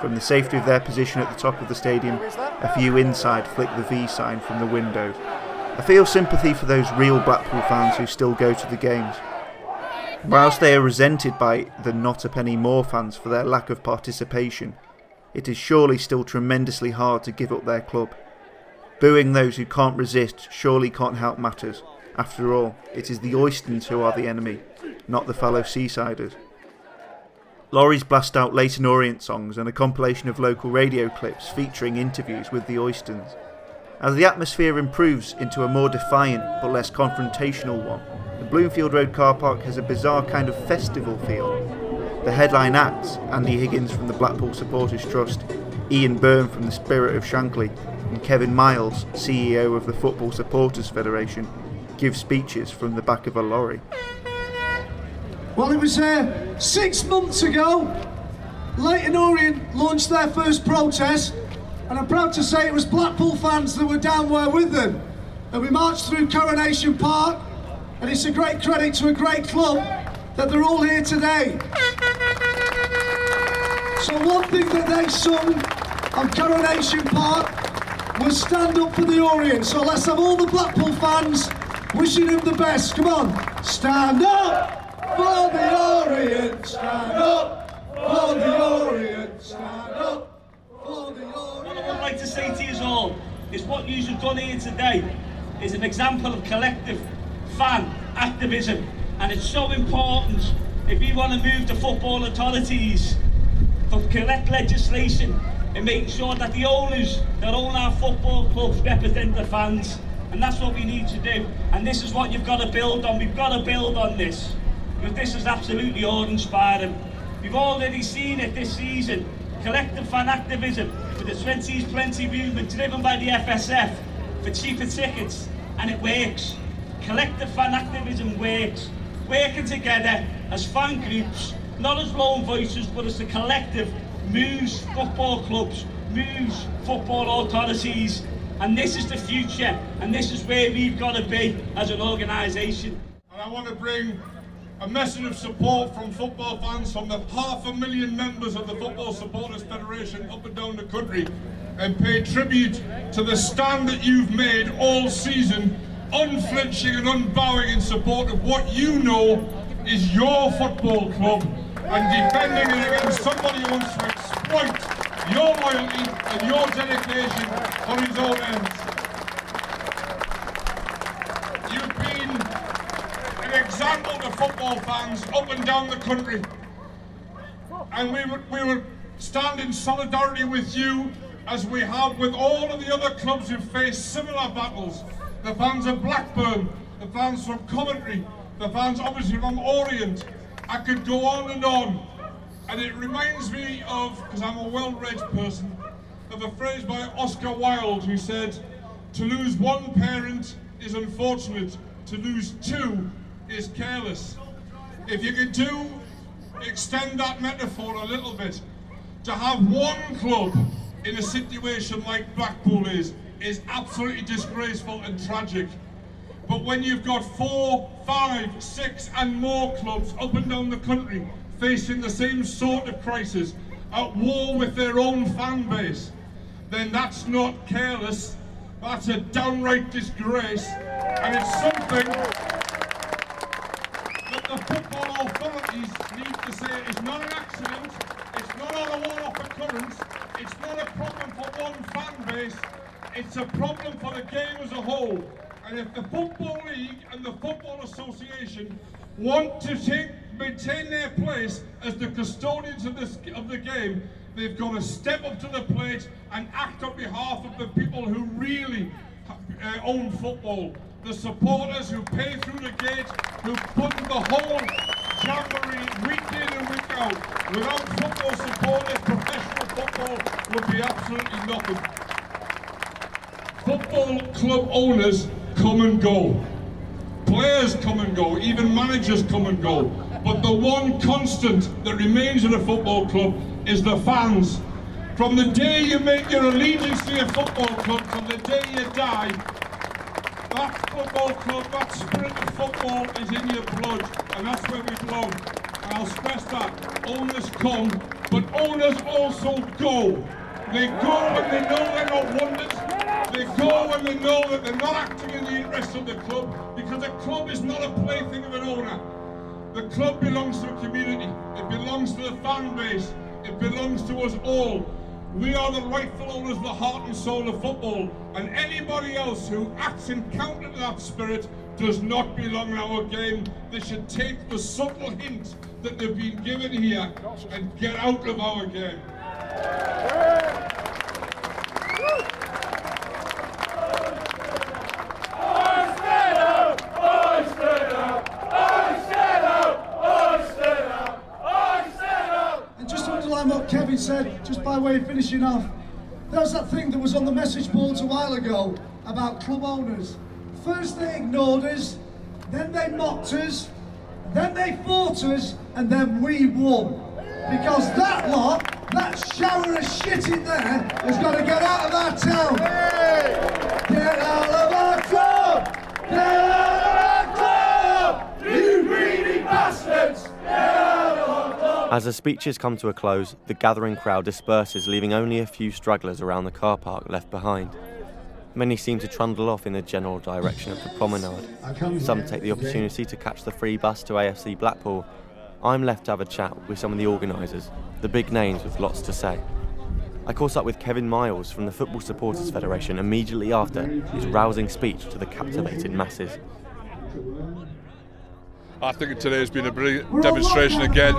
From the safety of their position at the top of the stadium, a few inside flick the V sign from the window. I feel sympathy for those real Blackpool fans who still go to the games. Whilst they are resented by the Not a Penny More fans for their lack of participation, it is surely still tremendously hard to give up their club. Booing those who can't resist surely can't help matters. After all, it is the Oystons who are the enemy, not the fellow Seasiders. Lorries blast out Leyton Orient songs and a compilation of local radio clips featuring interviews with the Oystons. As the atmosphere improves into a more defiant but less confrontational one, the Bloomfield Road car park has a bizarre kind of festival feel. The headline acts, Andy Higgins from the Blackpool Supporters Trust, Ian Byrne from the Spirit of Shankly, and Kevin Miles, C E O of the Football Supporters Federation, give speeches from the back of a lorry. Well, it was uh, six months ago, Leyton Orient launched their first protest, and I'm proud to say it was Blackpool fans that were down there with them. And we marched through Coronation Park, and it's a great credit to a great club that they're all here today. So one thing that they sung on Coronation Park was Stand Up for the Orient. So let's have all the Blackpool fans wishing them the best. Come on, stand up for the Orient, stand up for the Orient, stand up for the Orient. What I would like to say to you all is what you have done here today is an example of collective fan activism, and it's so important if you want to move the football authorities to collect legislation and make sure that the owners that own our football clubs represent the fans, and that's what we need to do. And this is what you've got to build on. We've got to build on this, because this is absolutely awe-inspiring. We've already seen it this season. Collective fan activism with the Twenties Plenty movement driven by the F S F for cheaper tickets, and it works. Collective fan activism works. Working together as fan groups, not as lone voices, but as a collective, moves football clubs, moves football authorities, and this is the future, and this is where we've got to be as an organisation. And I want to bring a message of support from football fans, from the half a million members of the Football Supporters Federation up and down the country, and pay tribute to the stand that you've made all season, unflinching and unbowing in support of what you know is your football club, and defending it against somebody who wants to exploit your loyalty and your dedication for his own ends. You've been an example to football fans up and down the country, and we would, we would stand in solidarity with you as we have with all of the other clubs who face similar battles. The fans of Blackburn, the fans from Coventry, the fans obviously from Orient. I could go on and on. And it reminds me of, because I'm a well-read person, of a phrase by Oscar Wilde who said, "To lose one parent is unfortunate, to lose two is careless." If you could do, extend that metaphor a little bit, to have one club in a situation like Blackpool is, is absolutely disgraceful and tragic. But when you've got four, five, six and more clubs up and down the country facing the same sort of crisis, at war with their own fan base, then that's not careless, that's a downright disgrace, and it's something that the football authorities need to say is not an accident, it's not on a one-off occurrence, it's not a problem for one fan base, it's a problem for the game as a whole. And if the Football League and the Football Association want to take, maintain their place as the custodians of, this, of the game, they've got to step up to the plate and act on behalf of the people who really uh, own football. The supporters who pay through the gate, who put the whole jamboree week in and week out. Without football supporters, professional football would be absolutely nothing. Football club owners come and go. Players come and go, even managers come and go. But the one constant that remains in a football club is the fans. From the day you make your allegiance to your football club, from the day you die, that football club, that spirit of football is in your blood, and that's where we belong. and I'll stress that, owners come, but owners also go. They go when they know they're not wanted. They go when they know that they're not acting in the interest of the club, because a club is not a plaything of an owner. The club belongs to a community. It belongs to the fan base. It belongs to us all. We are the rightful owners of the heart and soul of football, and anybody else who acts in counter to that spirit does not belong in our game. They should take the subtle hint that they've been given here and get out of our game. And just to underline what Kevin said, just by way of finishing off, there was that thing that was on the message boards a while ago about club owners. First they ignored us, then they mocked us, then they fought us, and then we won. Because that lot, that shower of shit in there, has got to get out of our town. Get out of our club! Get out of our club! You greedy bastards! Get out of our club! As the speeches come to a close, the gathering crowd disperses, leaving only a few stragglers around the car park left behind. Many seem to trundle off in the general direction of the promenade. Some take the opportunity to catch the free bus to A F C Blackpool. I'm left to have a chat with some of the organisers, the big names with lots to say. I caught up with Kevin Miles from the Football Supporters Federation immediately after his rousing speech to the captivated masses. I think today has been a brilliant demonstration again.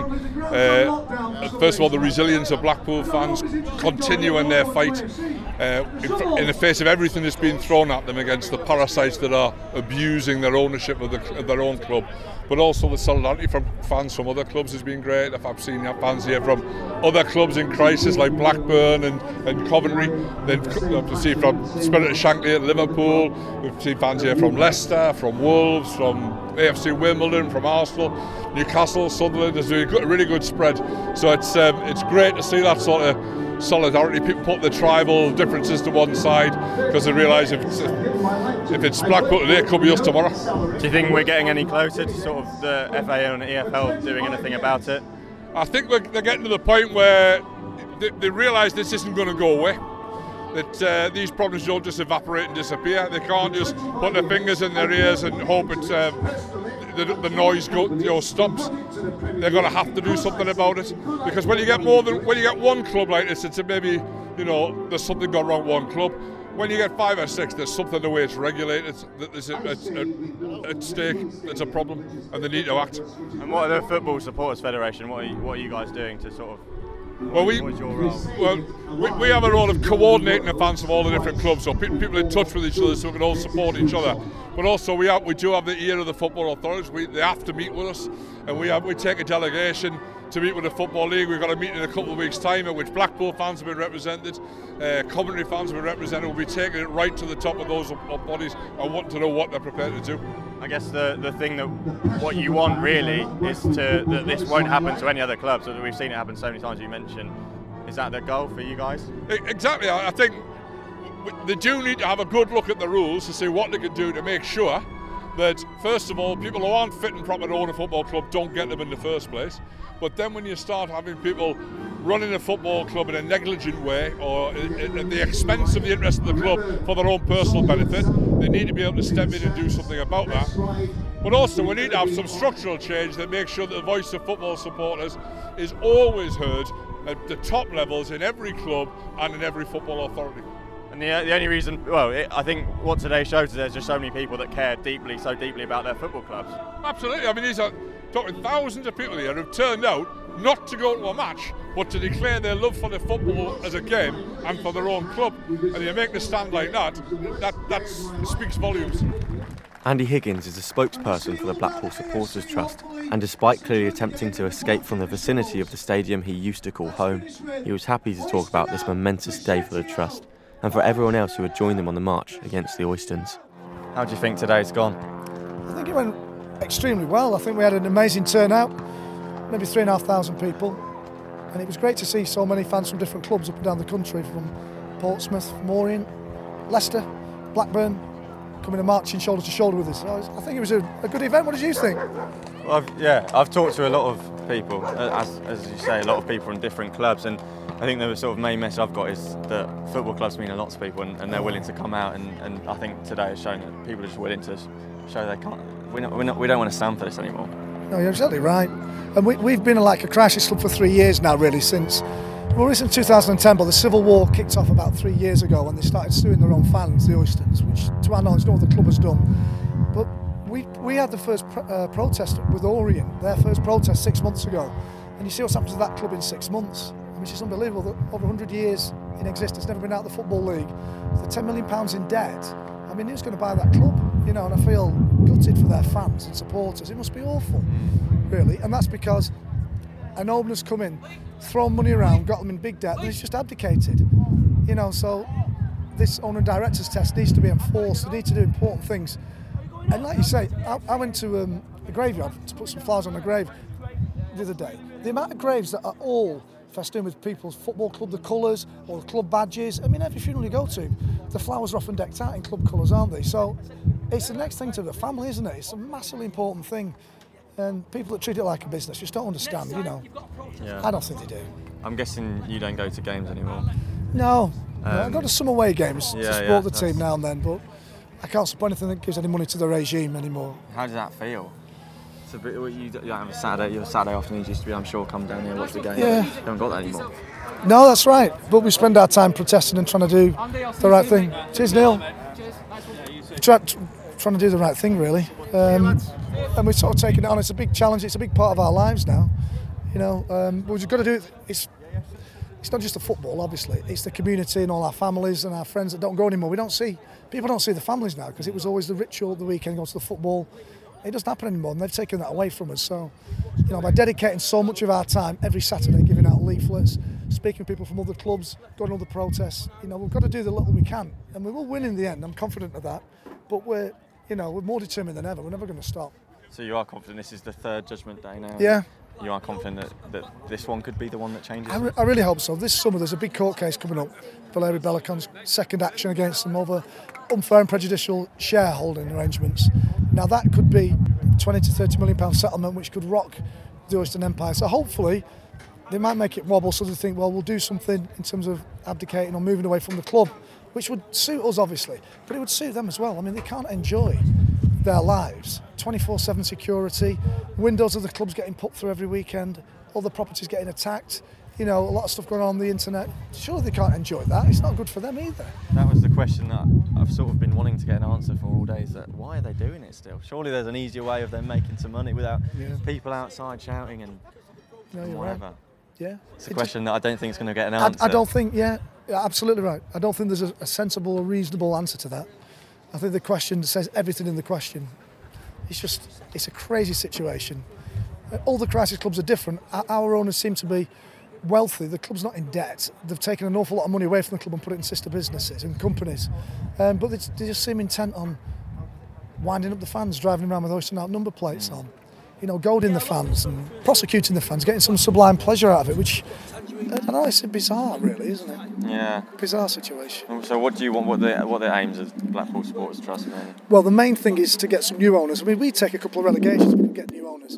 Uh, first of all, the resilience of Blackpool fans continuing their fight uh, in, in the face of everything that's been thrown at them against the parasites that are abusing their ownership of, the, of their own club. But also the solidarity from fans from other clubs has been great. I've seen fans here from other clubs in crisis like Blackburn and, and Coventry. Then we've seen from Spirit of Shankly at Liverpool. We've seen fans here from Leicester, from Wolves, from A F C Wimbledon, from Arsenal, Newcastle, Sunderland. There's a really good spread. So it's um, it's great to see that sort of solidarity. People put the tribal differences to one side because they realise if it's, if it's Blackpool today, it could be us tomorrow. Do you think we're getting any closer to sort of the F A and E F L doing anything about it? I think we're, they're getting to the point where they, they realise this isn't going to go away. That uh, these problems don't just evaporate and disappear. They can't just put their fingers in their ears and hope it, um, the, the noise go, you know, stops. They're going to have to do something about it, because when you get more than when you get one club like this, it's a maybe you know there's something gone wrong with one club. When you get five or six, there's something the way it's regulated. There's a, a, a, at stake. It's a problem, and they need to act. And what are the Football Supporters Federation? What are you, what are you guys doing to sort of? Well, we, well we, we have a role of coordinating the fans from all the different clubs, so people, people in touch with each other, so we can all support each other. But also, we have, we do have the ear of the football authorities. We, they have to meet with us, and we have we take a delegation to meet with the Football League. We've got a meeting in a couple of weeks' time at which Blackpool fans have been represented, uh, Coventry fans have been represented. We'll be taking it right to the top of those bodies and want to know what they're prepared to do. I guess the, the thing that what you want really is to that this won't happen to any other clubs. So we've seen it happen so many times. You mentioned, is that the goal for you guys? Exactly. I think they do need to have a good look at the rules to see what they can do to make sure that, first of all, people who aren't fit and proper to own a football club don't get them in the first place. But then when you start having people running a football club in a negligent way or at the expense of the interest of the club for their own personal benefit, they need to be able to step in and do something about that. But also we need to have some structural change that makes sure that the voice of football supporters is always heard at the top levels in every club and in every football authority. And the, the only reason, well, it, I think what today shows is there's just so many people that care deeply, so deeply about their football clubs. Absolutely. I mean, these are talking thousands of people here who've turned out not to go to a match, but to declare their love for the football as a game and for their own club. And you make a stand like that, that, that speaks volumes. Andy Higgins is a spokesperson for the Blackpool Supporters Trust, and despite clearly attempting to escape from the vicinity of the stadium he used to call home, he was happy to talk about this momentous day for the Trust, and for everyone else who had joined them on the march against the Oystons. How do you think today's gone? I think it went extremely well. I think we had an amazing turnout, maybe three and a half thousand people, and it was great to see so many fans from different clubs up and down the country, from Portsmouth, from Orient, Leicester, Blackburn, coming and marching shoulder to shoulder with us. I think it was a, a good event. What did you think? Well, I've, yeah, I've talked to a lot of people, as, as you say, a lot of people in different clubs, and I think the sort of main message I've got is that football clubs mean a lot to people, and, and they're willing to come out, and, and I think today has shown that people are just willing to show they can't. We're not, we're not, we don't want to stand for this anymore. No, you're exactly right. And we, we've been like a crisis club for three years now, really, since, well, it's in two thousand ten, but the Civil War kicked off about three years ago when they started suing their own fans, the Oystons, which, to our knowledge, no other club has done. But we we had the first pr- uh, protest with Orient, their first protest six months ago, and you see what's happened to that club in six months. I mean, it's just unbelievable that over one hundred years in existence, never been out of the Football League, they're ten million pounds in debt. I mean, who's going to buy that club? You know, and I feel gutted for their fans and supporters. It must be awful, really. And that's because an owner's come in, thrown money around, got them in big debt, and he's just abdicated. You know, so this owner and directors test needs to be enforced. They need to do important things. And like you say, I, I went to um, the graveyard to put some flowers on the grave the other day. The amount of graves that are all festooned with people's football club, the colours, or the club badges. I mean, every funeral you go to, the flowers are often decked out in club colours, aren't they? So it's the next thing to the family, isn't it? It's a massively important thing. And people that treat it like a business just don't understand, you know. Yeah. I don't think they do. I'm guessing you don't go to games anymore. No. Um, no I go to some away games yeah, to support yeah, the that's... team now and then, but I can't support anything that gives any money to the regime anymore. How does that feel? It's a bit, you, you don't have a Saturday, your Saturday afternoons used to be, I'm sure, come down here, watch the game. Yeah. You haven't got that anymore. No, that's right. But we spend our time protesting and trying to do the right thing. Cheers, Neil. Try, trying to do the right thing, really. Um, and we're sort of taking it on. It's a big challenge. It's a big part of our lives now. You know, um, we've got to do it. It's, it's not just the football, obviously. It's the community and all our families and our friends that don't go anymore. We don't see, people don't see the families now because it was always the ritual at the weekend, go to the football. It doesn't happen anymore, and they've taken that away from us. So, you know, by dedicating so much of our time every Saturday, giving out leaflets, speaking to people from other clubs, going to other protests, you know, we've got to do the little we can, and we will win in the end. I'm confident of that. But we're, you know, we're more determined than ever. We're never going to stop. So you are confident this is the third Judgment Day now? Yeah. You are confident that, that this one could be the one that changes? I, re- I really hope so. This summer there's a big court case coming up. Valeri Belacon's second action against them over unfair and prejudicial shareholding arrangements. Now that could be twenty to thirty million pound settlement which could rock the Oyston Empire. So hopefully they might make it wobble so they think, well, we'll do something in terms of abdicating or moving away from the club, which would suit us obviously, but it would suit them as well. I mean, they can't enjoy their lives. twenty-four seven security, windows of the clubs getting put through every weekend, other properties getting attacked, you know, a lot of stuff going on on the internet. Surely they can't enjoy that. It's not good for them either. That was the question that I've sort of been wanting to get an answer for all day, is that why are they doing it still? Surely there's an easier way of them making some money without yeah. people outside shouting and, no, and whatever. Right. Yeah. It's a question that I don't think is going to get an I, answer. I don't think, yeah, yeah, absolutely right. I don't think there's a, a sensible or reasonable answer to that. I think the question says everything in the question. It's just, it's a crazy situation. All the crisis clubs are different. Our owners seem to be wealthy. The club's not in debt. They've taken an awful lot of money away from the club and put it in sister businesses and companies. Um, but they, they just seem intent on winding up the fans, driving around with hoisting out number plates on, you know, goading the fans and prosecuting the fans, getting some sublime pleasure out of it, which, I don't know, it's bizarre really, isn't it? Yeah. Bizarre situation. So what do you want, what the, what the aims of Blackpool Supporters Trust mean? Well, the main thing is to get some new owners. I mean, we take a couple of relegations, we can get new owners.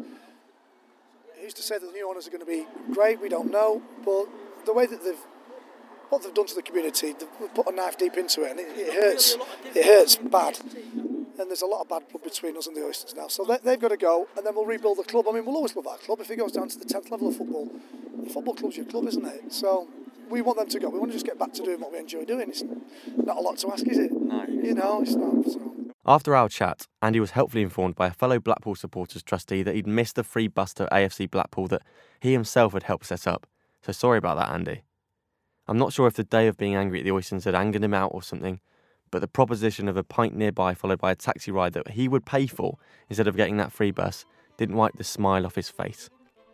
Who's to say that the new owners are going to be great? We don't know, but the way that they've, what they've done to the community, they've put a knife deep into it, and it, it hurts. It hurts bad. And there's a lot of bad blood between us and the Oystons now. So they, they've got to go, and then we'll rebuild the club. I mean, we'll always love our club. If it goes down to the tenth level of football, the football club's your club, isn't it? So we want them to go. We want to just get back to doing what we enjoy doing. It's not a lot to ask, is it? No. You know, it's not. So. After our chat, Andy was helpfully informed by a fellow Blackpool Supporters trustee that he'd missed the free bus to A F C Blackpool that he himself had helped set up. So sorry about that, Andy. I'm not sure if the day of being angry at the Oystons had angered him out or something, but the proposition of a pint nearby followed by a taxi ride that he would pay for instead of getting that free bus didn't wipe the smile off his face.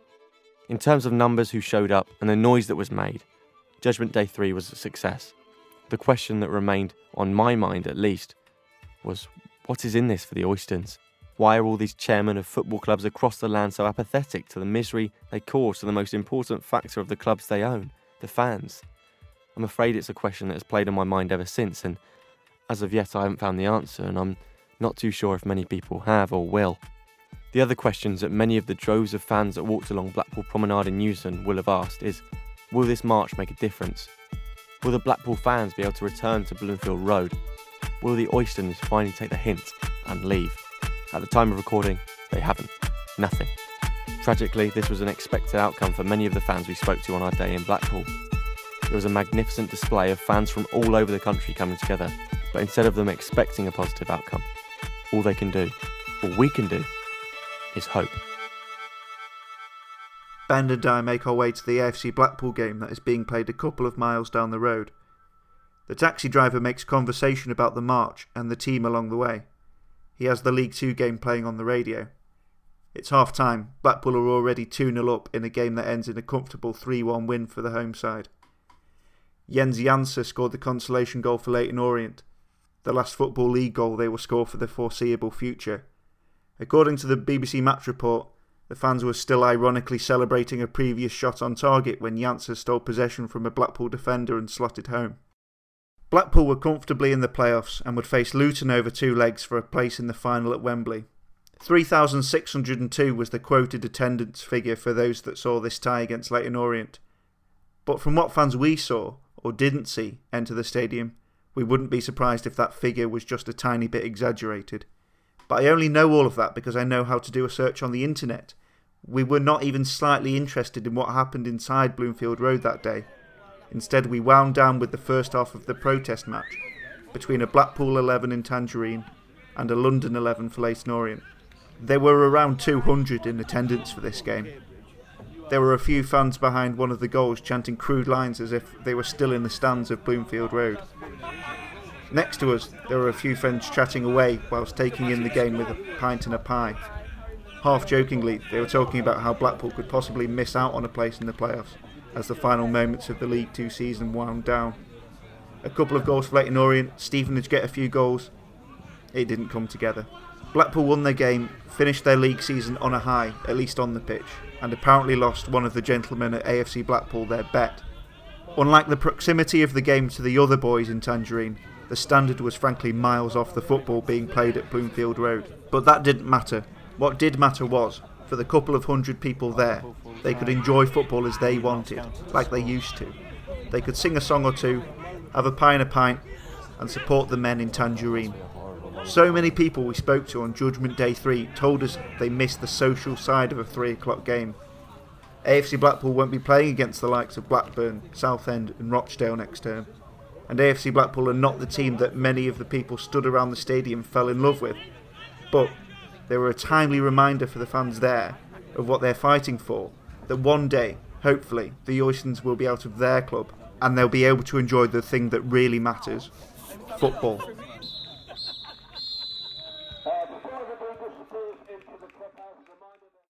In terms of numbers who showed up and the noise that was made, Judgment Day three was a success. The question that remained, on my mind at least, was what is in this for the Oystons? Why are all these chairmen of football clubs across the land so apathetic to the misery they cause to the most important factor of the clubs they own, the fans? I'm afraid it's a question that has played on my mind ever since, and as of yet I haven't found the answer, and I'm not too sure if many people have or will. The other questions that many of the droves of fans that walked along Blackpool Promenade in Euston will have asked is, will this march make a difference? Will the Blackpool fans be able to return to Bloomfield Road? Will the Oystons finally take the hint and leave? At the time of recording, they haven't. Nothing. Tragically, this was an expected outcome for many of the fans we spoke to on our day in Blackpool. It was a magnificent display of fans from all over the country coming together, but instead of them expecting a positive outcome, all they can do, all we can do, is hope. Ben and I make our way to the A F C Blackpool game that is being played a couple of miles down the road. The taxi driver makes conversation about the march and the team along the way. He has the League Two game playing on the radio. It's half time. Blackpool are already two nil up in a game that ends in a comfortable three one win for the home side. Jens Janser scored the consolation goal for Leyton Orient, the last Football League goal they will score for the foreseeable future. According to the B B C Match Report, the fans were still ironically celebrating a previous shot on target when Janser stole possession from a Blackpool defender and slotted home. Blackpool were comfortably in the playoffs and would face Luton over two legs for a place in the final at Wembley. three thousand six hundred two was the quoted attendance figure for those that saw this tie against Leyton Orient. But from what fans we saw, or didn't see, enter the stadium, we wouldn't be surprised if that figure was just a tiny bit exaggerated. But I only know all of that because I know how to do a search on the internet. We were not even slightly interested in what happened inside Bloomfield Road that day. Instead, we wound down with the first half of the protest match between a Blackpool eleven in Tangerine and a London eleven for Leyton Orient. There were around two hundred in attendance for this game. There were a few fans behind one of the goals chanting crude lines as if they were still in the stands of Bloomfield Road. Next to us, there were a few friends chatting away whilst taking in the game with a pint and a pie. Half jokingly, they were talking about how Blackpool could possibly miss out on a place in the playoffs as the final moments of the League Two season wound down. A couple of goals for Leyton Orient, Stevenage get a few goals. It didn't come together. Blackpool won their game, finished their league season on a high, at least on the pitch, and apparently lost one of the gentlemen at A F C Blackpool their bet. Unlike the proximity of the game to the other boys in Tangerine, the standard was frankly miles off the football being played at Bloomfield Road. But that didn't matter. What did matter was, for the couple of hundred people there, they could enjoy football as they wanted, like they used to. They could sing a song or two, have a pie and a pint, and support the men in Tangerine. So many people we spoke to on Judgment Day three told us they missed the social side of a three o'clock game. A F C Blackpool won't be playing against the likes of Blackburn, Southend and Rochdale next term. And A F C Blackpool are not the team that many of the people stood around the stadium fell in love with. But they were a timely reminder for the fans there of what they're fighting for, that one day, hopefully, the Oystons will be out of their club and they'll be able to enjoy the thing that really matters, football.